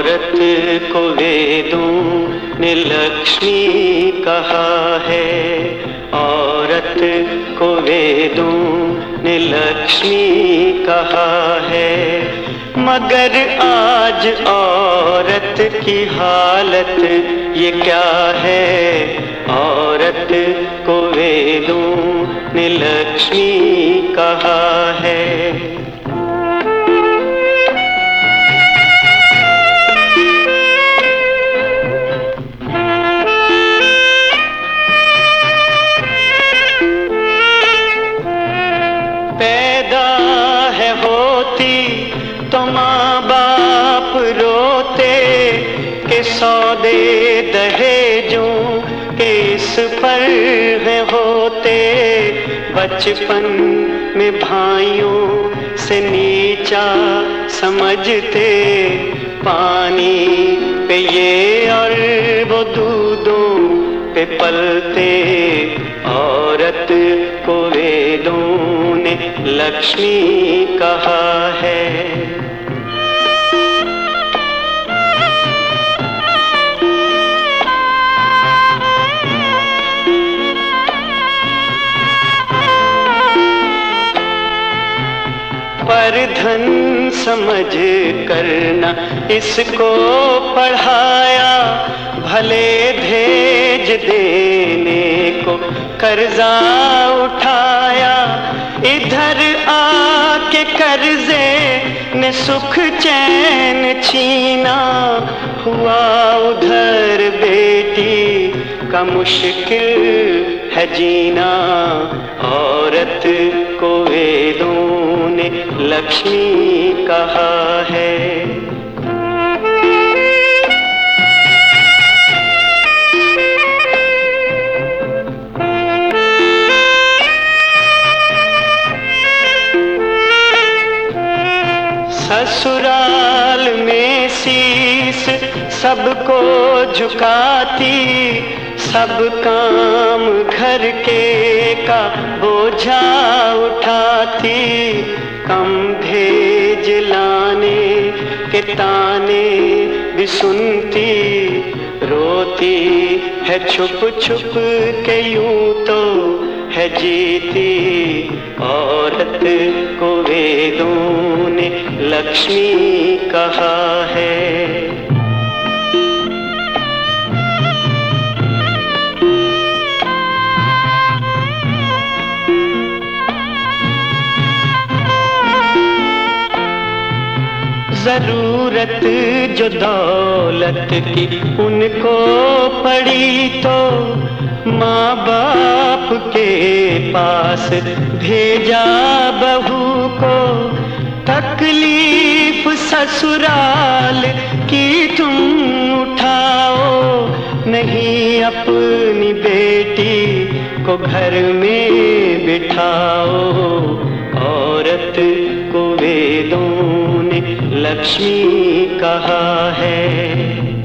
औरत को वेदों ने लक्ष्मी कहा है, औरत को वेदों ने लक्ष्मी कहा है। मगर आज औरत की हालत ये क्या है, औरत को वेदों ने लक्ष्मी कहा है। पैदा है होती तो माँ बाप रोते के सौदे दहेजों के इस पर है होते। बचपन में भाइयों से नीचा समझते, पानी पे ये और वो दूधों पे पलते। औरत को वेदों ने लक्ष्मी कहा है। पर धन समझ करना इसको पढ़ाया, भले भेज देने को कर्जा उठाया। इधर आके कर्जे ने सुख चैन छीना, हुआ उधर बेटी का मुश्किल है जीना। औरत को वेदों ने लक्ष्मी कहा है। ससुराल में शीश सबको झुकाती, सब काम घर के का बोझा उठाती। कम भेज लाने के ताने भी सुनती, रोती है छुप छुप के यूं तो है जीती। औरत को वेदों ने लक्ष्मी कहा है। जरूरत जो दौलत की उनको पड़ी तो माँ बाप के पास भेजा बहू को। तकलीफ ससुराल की तुम उठाओ, नहीं अपनी बेटी को घर में बिठाओ। औरत को वेदों ने लक्ष्मी कहा है।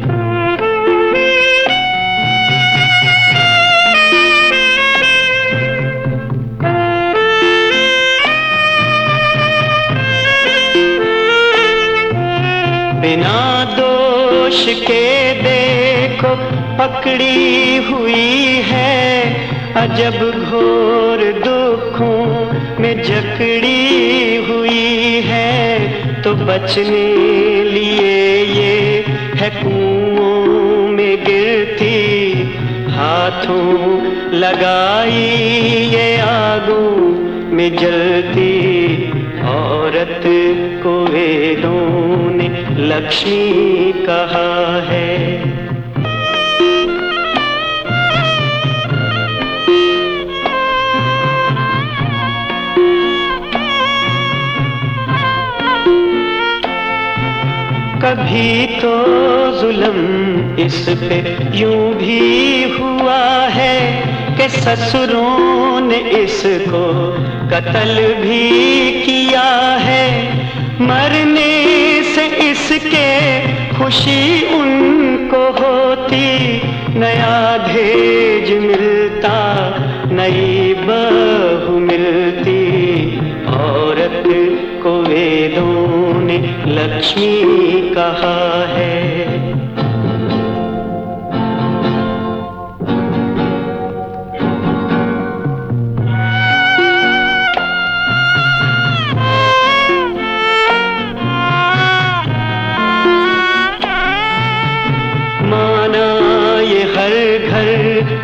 बिना दोष के देखो पकड़ी हुई है, अजब घोर दुखों में जकड़ी हुई है। तो बचने लिए ये है कुओं में गिरती, हाथों लगाई ये आगों में जलती। औरत को वेदों ने लक्ष्मी कहा है। कभी तो जुल्म इस पे यूं भी हुआ है कि ससुरों ने इसको कत्ल भी किया है। मरने से इसके खुशी उनको होती, नया दहेज मिलता, नई बहू मिलती। औरत को वेदों ने लक्ष्मी कहा है।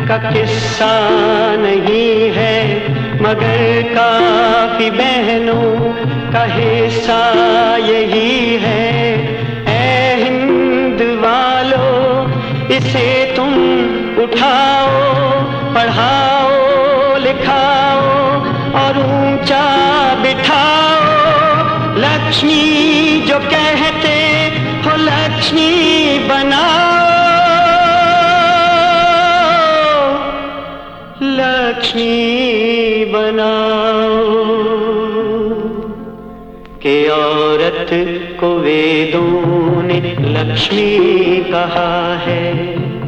का किस्सा नहीं है, मगर काफी बहनों का हिस्सा यही है। ऐ हिंद वालों, इसे तुम उठाओ, पढ़ाओ लिखाओ और ऊंचा बिठाओ। लक्ष्मी जो कहते हो लक्ष्मी बनाओ, लक्ष्मी बनाओ। कि औरत को वेदों ने लक्ष्मी कहा है।